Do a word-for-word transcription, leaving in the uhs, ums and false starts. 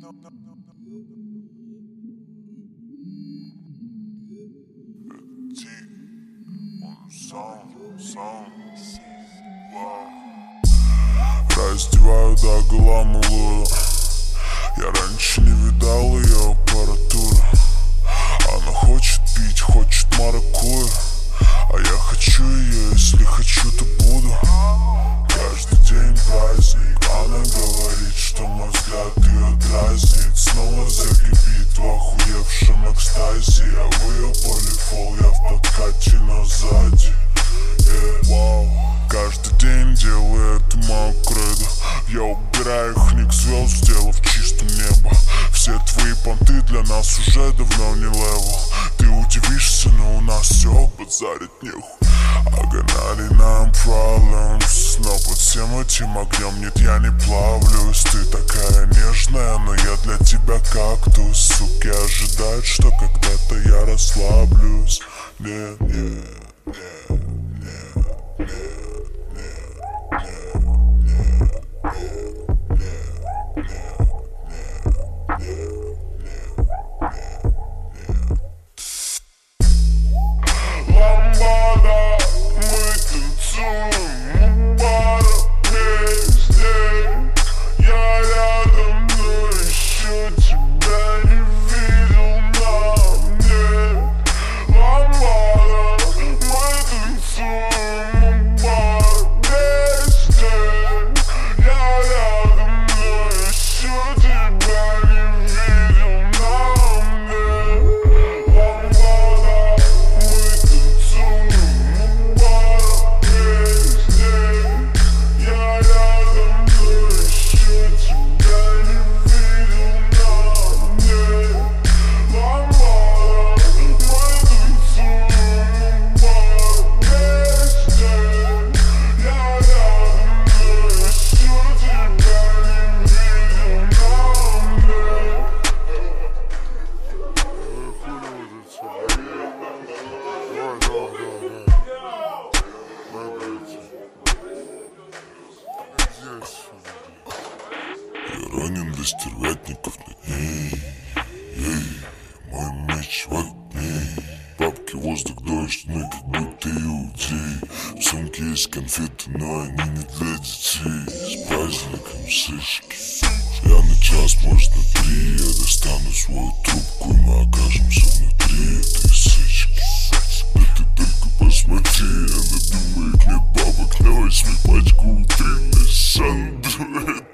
Раздеваю до гола малую. Я раньше не видал ее аппаратуру. Она хочет пить, хочет маракую, а я хочу ее, если хочу, то буду. Каждый день праздник. Она говорит, что мой взгляд ее дразнит. Снова закипит в охуевшем экстазе. Я в ее полифол, я в подкате, но сзади. Yeah. Wow. Каждый день делаю это мою кредо. Я убираю их ник звезд, сделав чистым небо. Все твои понты для нас уже давно не левел. Ты удивишься, но у нас все базарить нехуй. I got ninety-nine problems, но под всем этим огнем нет, я не плавлюсь. Ты такая нежная, но я для тебя кактус. Суки ожидают, что когда-то я расслаблюсь. Не, не, не, не, не. Я ранен до стервятников над ней. Ей, мой меч в огне. Бабки, воздух, дождь, мы как будто иудеи. В сумке есть конфеты, но они не для детей. С праздником сыщики. Я на час, может на три. Я достану свою трубку, и мы окажемся внутри этой сычки. Да ты только посмотри, она думает, нет бабок, на возьми пачку утренней сандуэт.